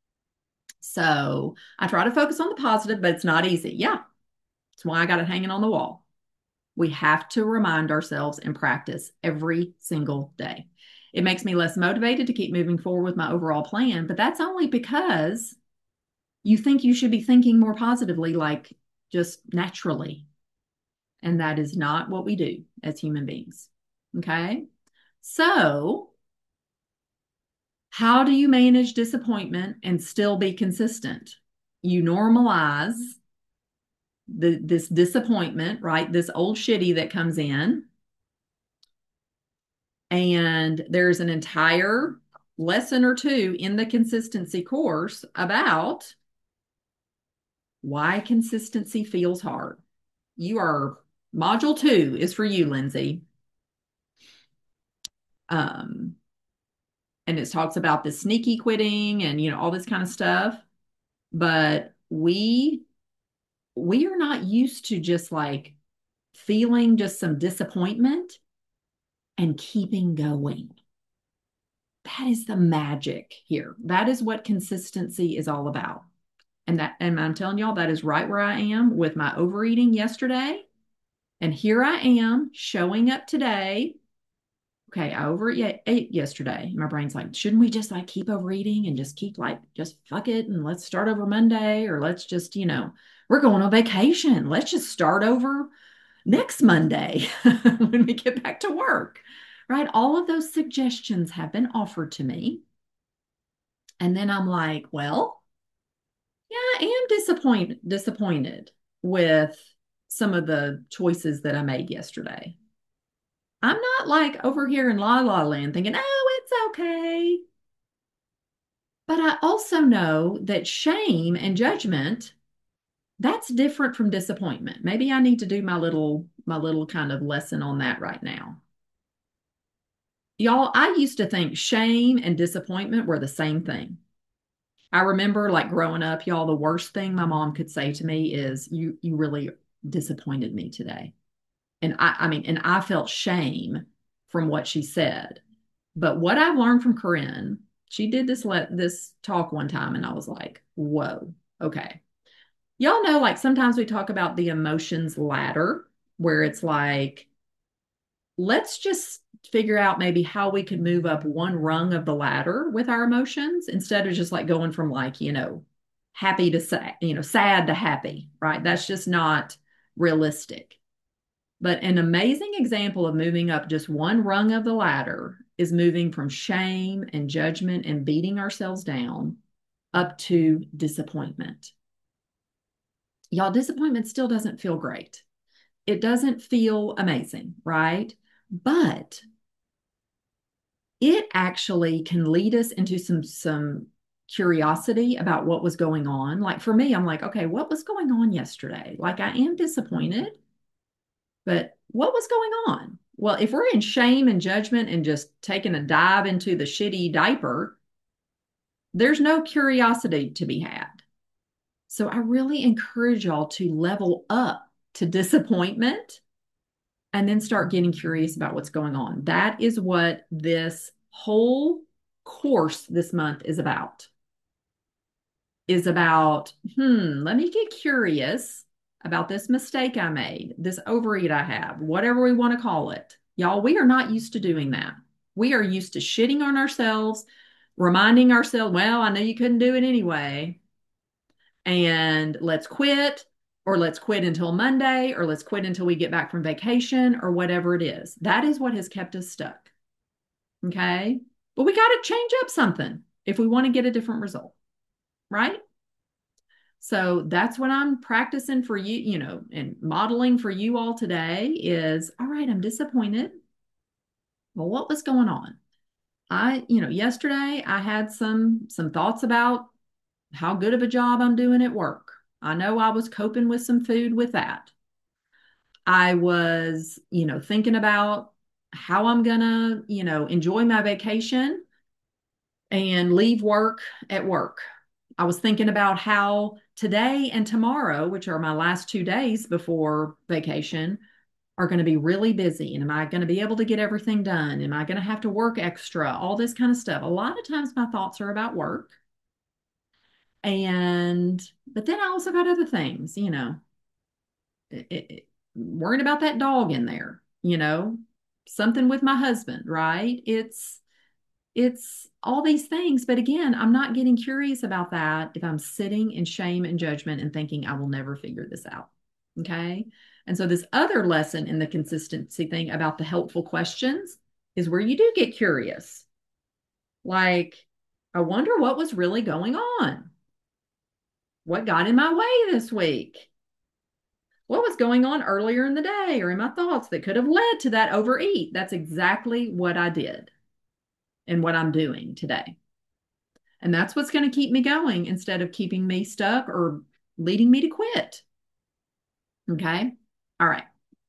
So I try to focus on the positive, but it's not easy. Yeah. That's why I got it hanging on the wall. We have to remind ourselves and practice every single day. It makes me less motivated to keep moving forward with my overall plan, but that's only because you think you should be thinking more positively, like just naturally. And that is not what we do as human beings. Okay. So, how do you manage disappointment and still be consistent? You normalize this disappointment, right? This old shitty that comes in. And there's an entire lesson or two in the consistency course about why consistency feels hard. You are module two is for you, Lindsay. Um, and it talks about the sneaky quitting and all this kind of stuff. But we are not used to just like feeling just some disappointment and keeping going. That is the magic here. That is what consistency is all about. And I'm telling y'all, that is right where I am with my overeating yesterday. And here I am showing up today. Okay, I ate yesterday. My brain's like, shouldn't we just like keep overeating and just keep like, just fuck it and let's start over Monday? Or let's just, we're going on vacation. Let's just start over next Monday when we get back to work, right? All of those suggestions have been offered to me. And then I'm like, well, yeah, I am disappointed with some of the choices that I made yesterday. I'm not like over here in La La Land thinking, oh, it's okay. But I also know that shame and judgment, that's different from disappointment. Maybe I need to do my little kind of lesson on that right now. Y'all, I used to think shame and disappointment were the same thing. I remember like growing up, y'all, the worst thing my mom could say to me is you really disappointed me today. And I felt shame from what she said. But what I've learned from Corinne, she did this talk one time and I was like, whoa, okay. Y'all know like sometimes we talk about the emotions ladder where it's like let's just figure out maybe how we could move up one rung of the ladder with our emotions instead of just like going from like, happy to sad, sad to happy, right? That's just not realistic. But an amazing example of moving up just one rung of the ladder is moving from shame and judgment and beating ourselves down up to disappointment. Y'all, disappointment still doesn't feel great. It doesn't feel amazing, right? But it actually can lead us into some curiosity about what was going on. Like for me, I'm like, okay, what was going on yesterday? Like I am disappointed, but what was going on? Well, if we're in shame and judgment and just taking a dive into the shitty diaper, there's no curiosity to be had. So I really encourage y'all to level up to disappointment and then start getting curious about what's going on. That is what this whole course this month is about. Let me get curious about this mistake I made, this overeat I have, whatever we want to call it. Y'all, we are not used to doing that. We are used to shitting on ourselves, reminding ourselves, well, I know you couldn't do it anyway, and let's quit, or let's quit until Monday, or let's quit until we get back from vacation, or whatever it is. That is what has kept us stuck. Okay. But we got to change up something if we want to get a different result, right? So that's what I'm practicing for you, and modeling for you all today is all right, I'm disappointed. Well, what was going on? Yesterday I had some thoughts about how good of a job I'm doing at work. I know I was coping with some food with that. I was, thinking about how I'm gonna, enjoy my vacation and leave work at work. I was thinking about how today and tomorrow, which are my last 2 days before vacation, are going to be really busy. And am I going to be able to get everything done? Am I going to have to work extra? All this kind of stuff. A lot of times my thoughts are about work. But then I also got other things, worrying about that dog in there, something with my husband, right? It's all these things. But again, I'm not getting curious about that if I'm sitting in shame and judgment and thinking I will never figure this out. Okay. And so this other lesson in the consistency thing about the helpful questions is where you do get curious. Like, I wonder what was really going on. What got in my way this week? What was going on earlier in the day or in my thoughts that could have led to that overeat? That's exactly what I did and what I'm doing today. And that's what's going to keep me going instead of keeping me stuck or leading me to quit. Okay. All right.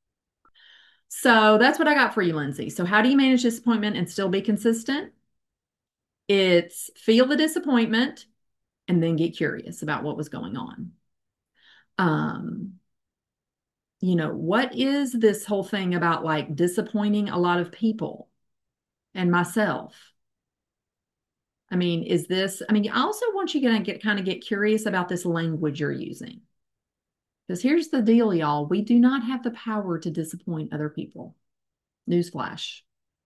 So that's what I got for you, Lindsay. So, how do you manage disappointment and still be consistent? It's feel the disappointment and then get curious about what was going on. Um, what is this whole thing about like disappointing a lot of people and myself? I mean, I also want you to get curious about this language you're using. Because here's the deal, y'all. We do not have the power to disappoint other people. Newsflash.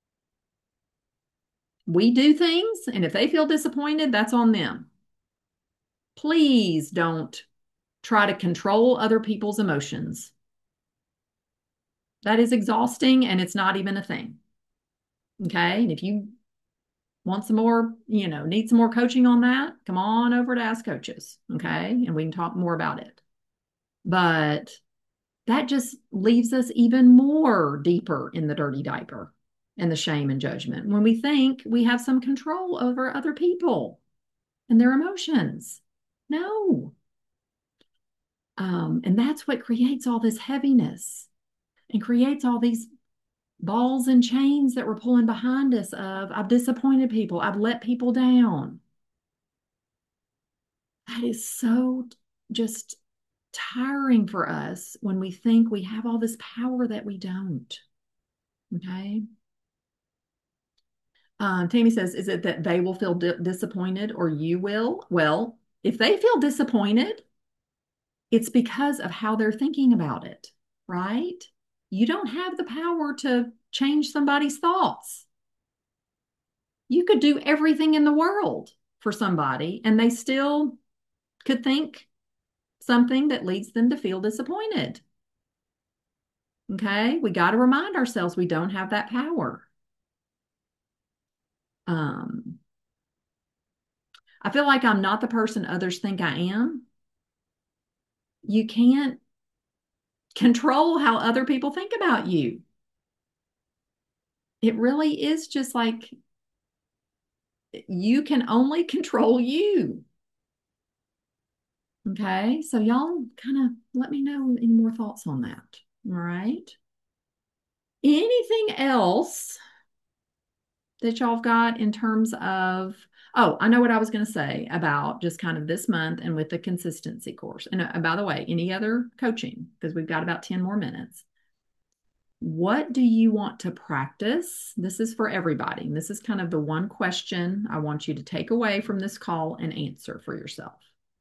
We do things, and if they feel disappointed, that's on them. Please don't try to control other people's emotions. That is exhausting and it's not even a thing. Okay. And if you want some more, need some more coaching on that, come on over to Ask Coaches. Okay. And we can talk more about it. But that just leaves us even more deeper in the dirty diaper and the shame and judgment when we think we have some control over other people and their emotions. No. And that's what creates all this heaviness and creates all these balls and chains that we're pulling behind us of I've disappointed people, I've let people down. That is so just tiring for us when we think we have all this power that we don't. Okay. Tammy says, is it that they will feel disappointed or you will? Well, if they feel disappointed, it's because of how they're thinking about it, right? You don't have the power to change somebody's thoughts. You could do everything in the world for somebody, and they still could think something that leads them to feel disappointed. Okay, we got to remind ourselves we don't have that power. Um, I feel like I'm not the person others think I am. You can't control how other people think about you. It really is just like you can only control you. Okay, so y'all kind of let me know any more thoughts on that. All right. Anything else that y'all have got in terms of, oh, I know what I was going to say about just kind of this month and with the consistency course. And by the way, any other coaching, because we've got about 10 more minutes. What do you want to practice? This is for everybody. And this is kind of the one question I want you to take away from this call and answer for yourself.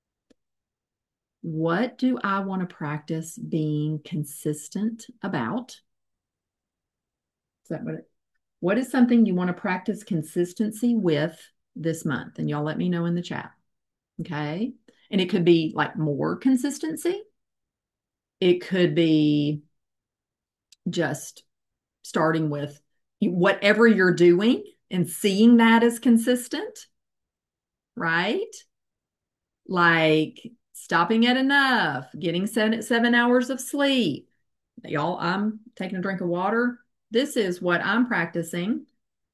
What do I want to practice being consistent about? Is that what is something you want to practice consistency with this month? And y'all let me know in the chat. Okay. And it could be like more consistency. It could be just starting with whatever you're doing and seeing that as consistent, right? Like stopping at enough, getting 7 hours of sleep. Y'all, I'm taking a drink of water. This is what I'm practicing.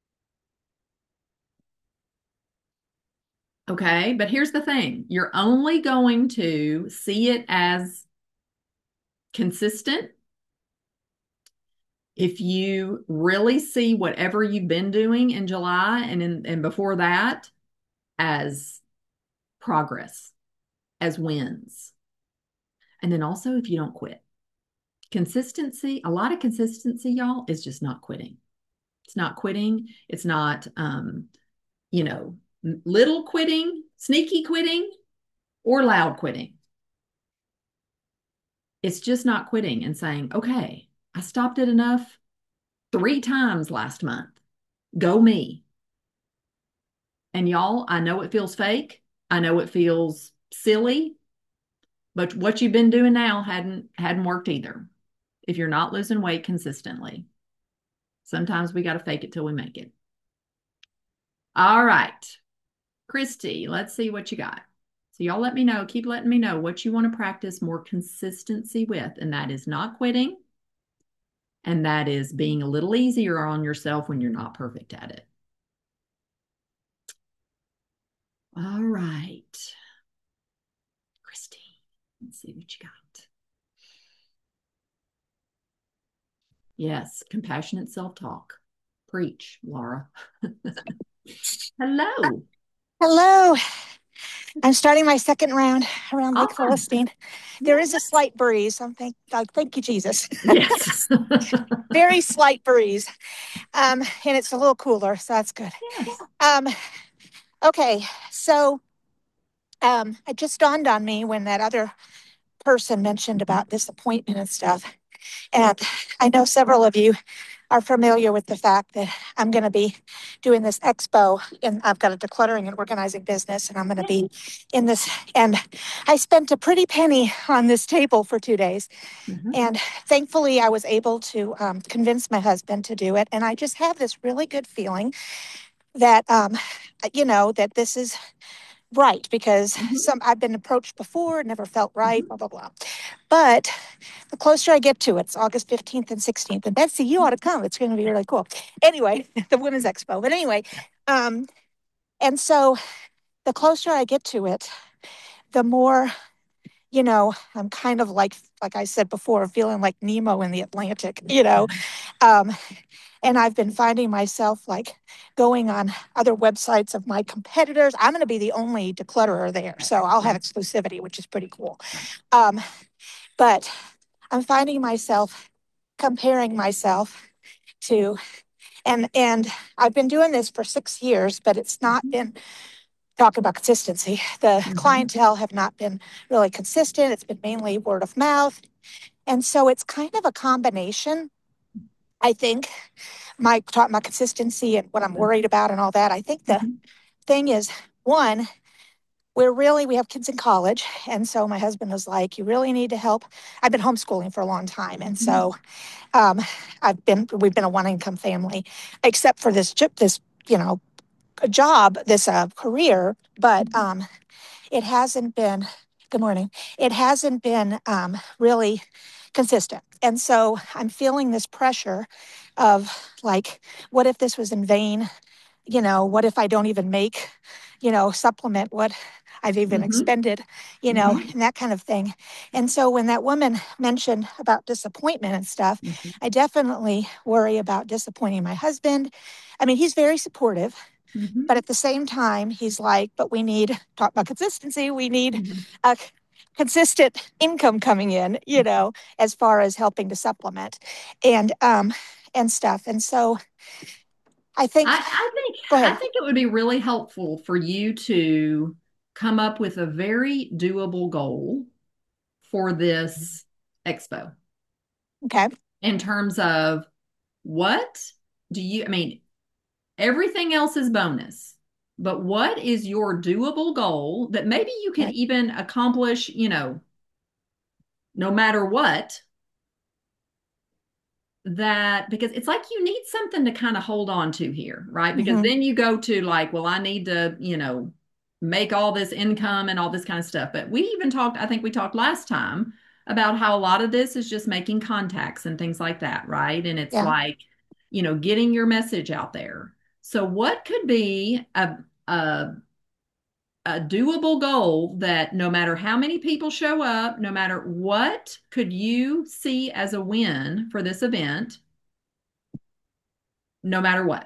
Okay, but here's the thing. You're only going to see it as consistent if you really see whatever you've been doing in July and before that as progress, as wins. And then also if you don't quit. Consistency, a lot of consistency, y'all, is just not quitting. It's not quitting. It's not, you know, little quitting, sneaky quitting, or loud quitting. It's just not quitting and saying, okay, I stopped it enough 3 times last month. Go me. And y'all, I know it feels fake. I know it feels silly, but what you've been doing now hadn't worked either. if you're not losing weight consistently. Sometimes we got to fake it till we make it. All right, Christy, let's see what you got. So y'all let me know, keep letting me know what you want to practice more consistency with, and that is not quitting, and that is being a little easier on yourself when you're not perfect at it. All right, Christy, let's see what you got. Yes, compassionate self-talk. Preach, Laura. Hello. Hello. I'm starting my second round around Lake Awesome. Philistine. There is a slight breeze. Thank you, Jesus. Yes. Very slight breeze. And it's a little cooler, so that's good. Yes. Um, okay, so it just dawned on me when that other person mentioned about disappointment and stuff. And I know several of you are familiar with the fact that I'm going to be doing this expo, and I've got a decluttering and organizing business, and I'm going to be in this. And I spent a pretty penny on this table for 2 days. Mhm. And thankfully, I was able to convince my husband to do it. And I just have this really good feeling that, that this is right, because Mhm. I've been approached before, never felt right, Mhm. blah, blah, blah. But the closer I get to it, it's August 15th and 16th. And Betsy, you ought to come. It's going to be really cool. Anyway, the Women's Expo. But anyway, um, and so the closer I get to it, the more, I'm kind of like I said before, feeling like Nemo in the Atlantic. Um, and I've been finding myself like going on other websites of my competitors. I'm going to be the only declutterer there. So I'll have exclusivity, which is pretty cool. Um, but I'm finding myself comparing myself to, and I've been doing this for 6 years, but it's not been, talk about consistency. The Mhm. clientele have not been really consistent. It's been mainly word of mouth. And so it's kind of a combination. I think my consistency and what I'm worried about and all that. I think the Mhm. thing is, one, we have kids in college. And so my husband was like, you really need to help. I've been homeschooling for a long time. And Mhm. so um, we've been a one income family, except for this, job, this career, but it hasn't been, good morning, it hasn't been really consistent. And so I'm feeling this pressure of like, what if this was in vain? What if I don't even make, supplement what I've even Mhm. expended, Mhm. and that kind of thing. And so when that woman mentioned about disappointment and stuff, Mhm. I definitely worry about disappointing my husband. I mean, he's very supportive, Mhm. but at the same time, he's like, but we need, talk about consistency, we need Mhm. a consistent income coming in, as far as helping to supplement and stuff. And so I think, I think go I ahead. think it would be really helpful for you to come up with a very doable goal for this expo Okay. in terms of what I mean, everything else is bonus, but what is your doable goal that maybe you could Right. even accomplish, no matter what, that because it's like you need something to kind of hold on to here, right? Because Mm-hmm. then you go to like, well, I need to, make all this income and all this kind of stuff. But we even talked, I think we talked last time about how a lot of this is just making contacts and things like that, right? And it's Yeah. like, getting your message out there. So what could be a a doable goal that no matter how many people show up, no matter what could you see as a win for this event, no matter what?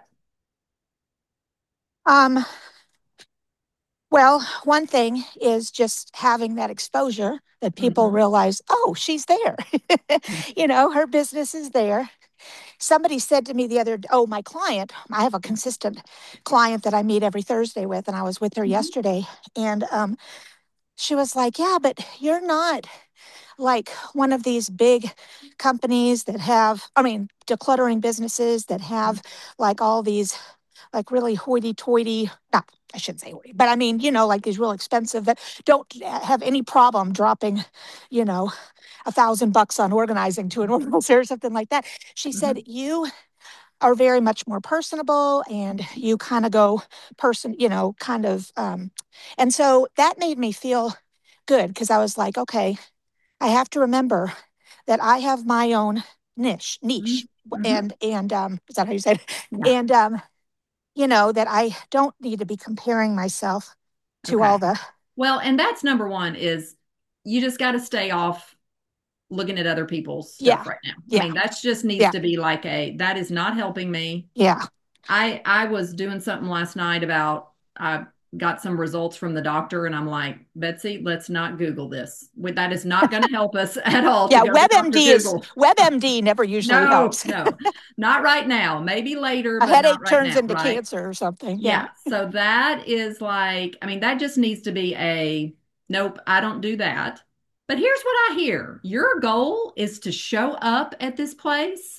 Um, well, one thing is just having that exposure that people Mhm. realize, oh, she's there. Her business is there. Somebody said to me the other, oh, my client, I have a consistent client that I meet every Thursday with, and I was with her Mhm. yesterday. And she was like, yeah, but you're not like one of these big companies that have, I mean, decluttering businesses that have like all these like really hoity-toity, not, I shouldn't say hoity, but I mean, like these real expensive that don't have any problem dropping, you know, $1,000 on organizing to an organizer or something like that. She said, Mhm. you are very much more personable and you kind of go kind of, and so that made me feel good because I was like, okay, I have to remember that I have my own niche, Mhm. Mhm. and is that how you say it? Yeah. And that I don't need to be comparing myself to Okay. all the Well, and that's number one is you just got to stay off looking at other people's yeah, stuff right now. I yeah, mean, that's just needs yeah, to be like that is not helping me. yeah, I was doing something last night about I got some results from the doctor and I'm like, Betsy, let's not Google this. That is not going to help us at all to yeah. go to Dr. Google. WebMD never usually No, helps. no, not right now. Maybe later, A but not headache right turns now, into right? cancer or something. Yeah, Yeah. So that is like, I mean, that just needs to be nope, I don't do that. But here's what I hear. Your goal is to show up at this place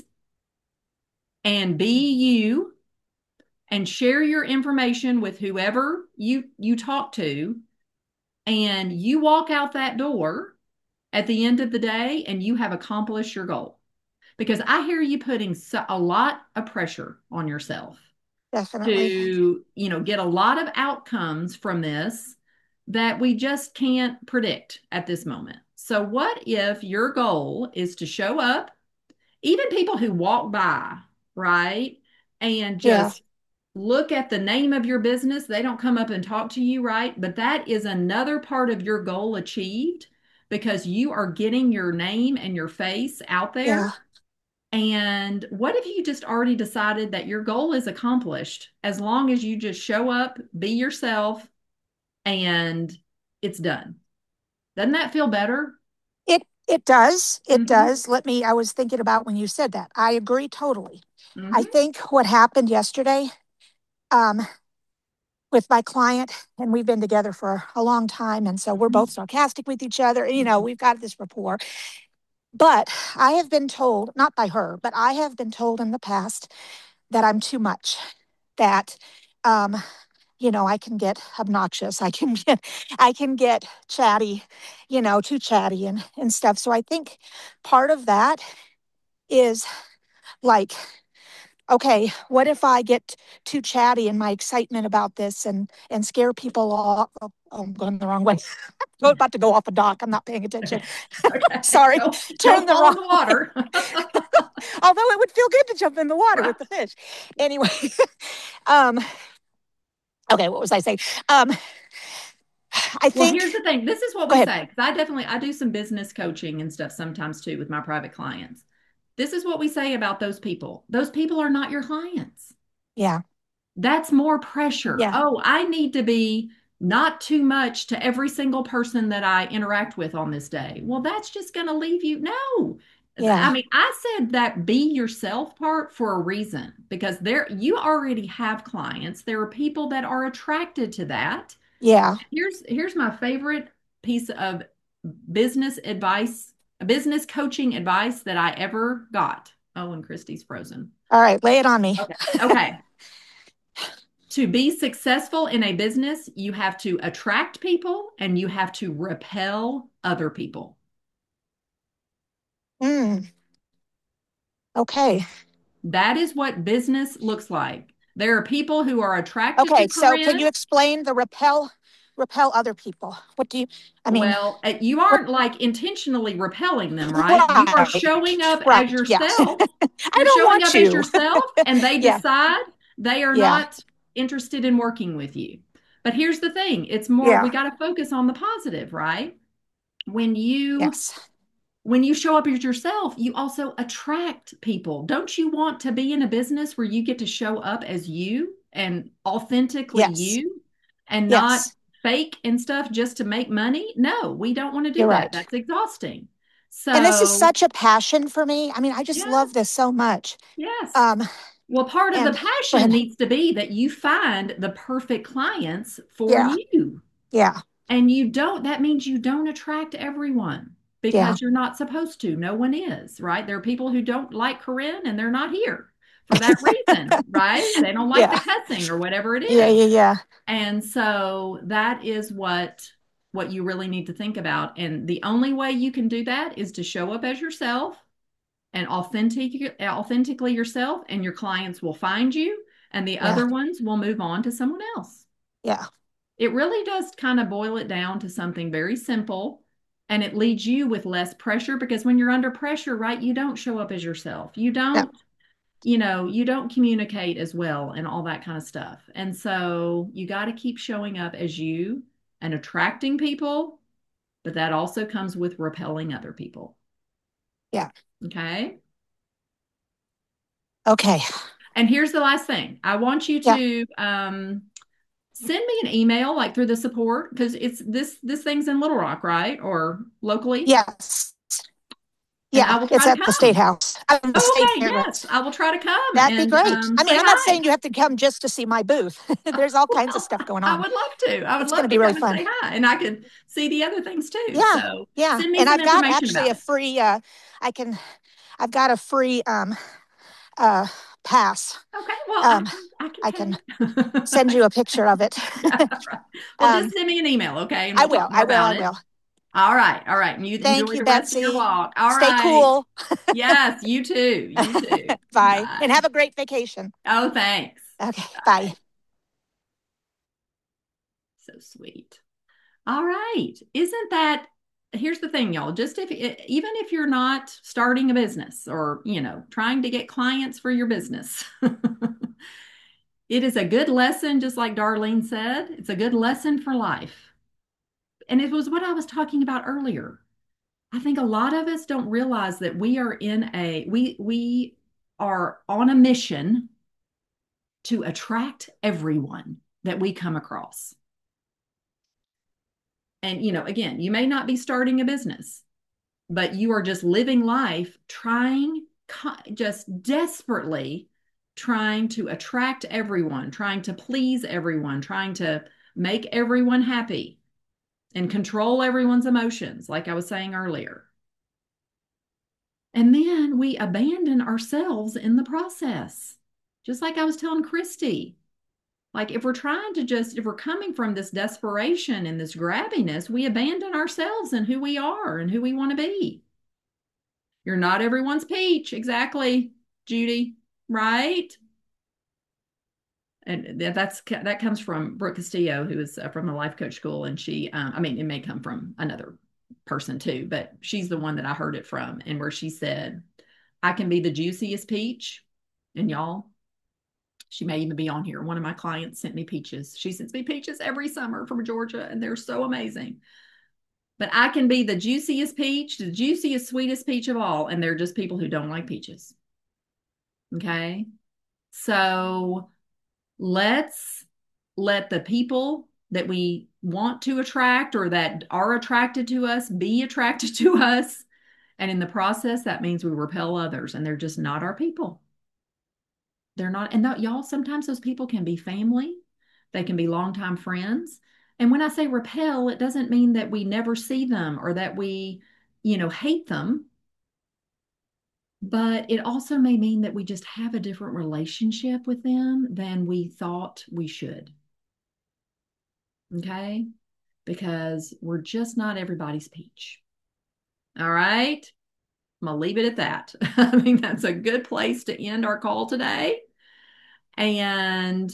and be you and share your information with whoever you talk to, and you walk out that door at the end of the day and you have accomplished your goal. Because I hear you putting a lot of pressure on yourself definitely. to, get a lot of outcomes from this that we just can't predict at this moment. So what if your goal is to show up, even people who walk by, right? And Yeah, just look at the name of your business. They don't come up and talk to you, right? But that is another part of your goal achieved because you are getting your name and your face out yeah. there. And what if you just already decided that your goal is accomplished as long as you just show up, be yourself, and it's done? Doesn't that feel better? It does. It Mm-hmm. does. I was thinking about when you said that. I agree totally. I Mm-hmm. think what happened yesterday, um, with my client, and we've been together for a long time, and so we're both sarcastic with each other. We've got this rapport. But I have been told, not by her, but I have been told in the past that I'm too much. That um, I can get obnoxious. I can get chatty, too chatty and stuff. So I think part of that is like, okay, what if I get too chatty in my excitement about this and scare people off? Oh, I'm going the wrong way. I'm about to go off a dock. I'm not paying attention. Okay. Sorry, Don't turn the fall in wrong the way. water. Although it would feel good to jump in the water Right. with the fish. Anyway, um, okay, what was I saying? Um, I Well, think. here's the thing. This is what Go we ahead. say. 'Cause I do some business coaching and stuff sometimes too with my private clients. This is what we say about those people. Those people are not your clients. Yeah, That's more pressure. yeah, Oh, I need to be not too much to every single person that I interact with on this day. Well, that's just going to leave you. No. I yeah, mean, I said that be yourself part for a reason because you already have clients. There are people that are attracted to that. yeah. Here's my favorite piece of business advice, business coaching advice that I ever got. Oh, and Christy's frozen. All right, lay it on me. Okay. Okay. To be successful in a business, you have to attract people and you have to repel other people. Mm, okay. That is what business looks like. There are people who are attracted to Okay, so can Corinne. you explain the repel other people? What do you, I mean, Well, you what, aren't like intentionally repelling them, right? You are showing right, up as right, yeah. yourself. I You're don't showing want up as you. yourself, and they Yeah, decide they are yeah, not interested in working with you. But here's the thing, it's more, we yeah, got to focus on the positive, right? When you yes, when you show up as yourself, you also attract people. Don't you want to be in a business where you get to show up as you and authentically yes, you and not yes, fake and stuff just to make money? No, we don't want to do you're that. right. That's exhausting. And this is So, such a passion for me. I mean, I just love yes, this so much. yes. Um, Well, part of the and Go passion ahead. needs to be that you find the perfect clients for Yeah, you. yeah, And that means you don't attract everyone yeah. because you're not supposed to. No one is, right? There are people who don't like Corinne and they're not here for that reason, right? They don't like the Yeah, cussing or whatever it yeah, is. yeah, yeah. And so that is what what you really need to think about. And the only way you can do that is to show up as yourself and authentically yourself, and your clients will find you, and the Yeah. other ones will move on to someone else. Yeah. It really does kind of boil it down to something very simple, and it leaves you with less pressure because when you're under pressure, right, you don't show up as yourself. You Yeah. don't, you don't communicate as well and all that kind of stuff. And so you got to keep showing up as you and attracting people, but that also comes with repelling other people. Yeah. Okay. Okay. And here's the last thing. I want you Yeah. to send me an email like through the support because it's this thing's in Little Rock, right? Or locally. Yes. And I Yeah. will It's try to at the State come. House, I mean, the Oh, State okay, yes. Fairgrounds. I will try to come That'd be and great. I say mean, I'm not hi. saying you have to come just to see my booth. There's all kinds of Well, stuff going I on. would love to. I would It's going love to to be really come and fun. say hi, and I could see the other things too. Yeah. So Yeah. send me And some I've got information actually about a it. free, I can, I've got a free uh, pass. Okay, well, Um, I can I can come. send you a picture of it. Yeah, right. Well, just um, send me an email, okay, and I we'll will. talk more I will. about I it. will. All right, all right. And you Thank enjoy you, the rest of your Betsy. walk. All Stay right. cool. Yes, you too. You too. Bye. And Bye. have a great vacation. Oh, thanks. Okay. Bye. Bye. So sweet. All right. Isn't that, here's the thing, y'all. Just if, even if you're not starting a business or, trying to get clients for your business, it is a good lesson, just like Darlene said. It's a good lesson for life. And it was what I was talking about earlier. I think a lot of us don't realize that we are on a mission to attract everyone that we come across. And again, you may not be starting a business, but you are just living life just desperately trying to attract everyone, trying to please everyone, trying to make everyone happy and control everyone's emotions, like I was saying earlier. And then we abandon ourselves in the process. Just like I was telling Christy, like if we're coming from this desperation and this grabbiness, we abandon ourselves and who we are and who we want to be. You're not everyone's peach. Exactly, Judy, right? And that comes from Brooke Castillo, who is from the Life Coach School. And she, I mean, it may come from another person too, but she's the one that I heard it from, and where she said, I can be the juiciest peach. And y'all, she may even be on here. One of my clients sent me peaches. She sends me peaches every summer from Georgia, and they're so amazing. But I can be the juiciest peach, the juiciest, sweetest peach of all. And they're just people who don't like peaches. Okay. So let's let the people that we want to attract or that are attracted to us be attracted to us. And in the process, that means we repel others, and they're just not our people. They're not, and y'all, sometimes those people can be family, they can be longtime friends. And when I say repel, it doesn't mean that we never see them or that we, hate them. But it also may mean that we just have a different relationship with them than we thought we should. Okay? Because we're just not everybody's peach. All right? I'm going to leave it at that. I think that's a good place to end our call today. And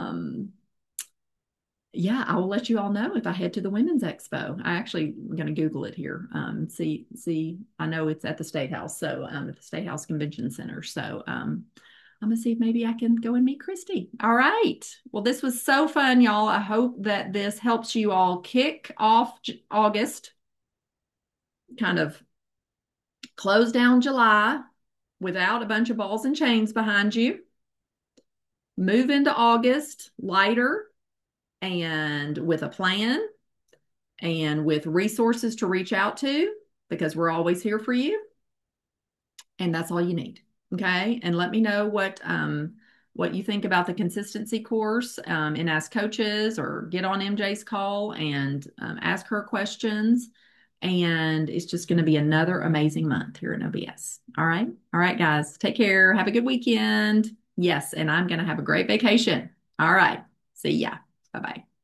yeah, I will let you all know if I head to the Women's Expo. I actually am going to Google it here. See. I know it's at the State House, so at the State House Convention Center. So I'm gonna see if maybe I can go and meet Christy. All right. Well, this was so fun, y'all. I hope that this helps you all kick off August, kind of close down July without a bunch of balls and chains behind you. Move into August lighter and with a plan and with resources to reach out to, because we're always here for you. And that's all you need. Okay. And let me know what you think about the consistency course in Ask Coaches, or get on MJ's call and ask her questions. And it's just going to be another amazing month here at OBS. All right. All right, guys. Take care. Have a good weekend. Yes. And I'm going to have a great vacation. All right. See ya. Bye bye.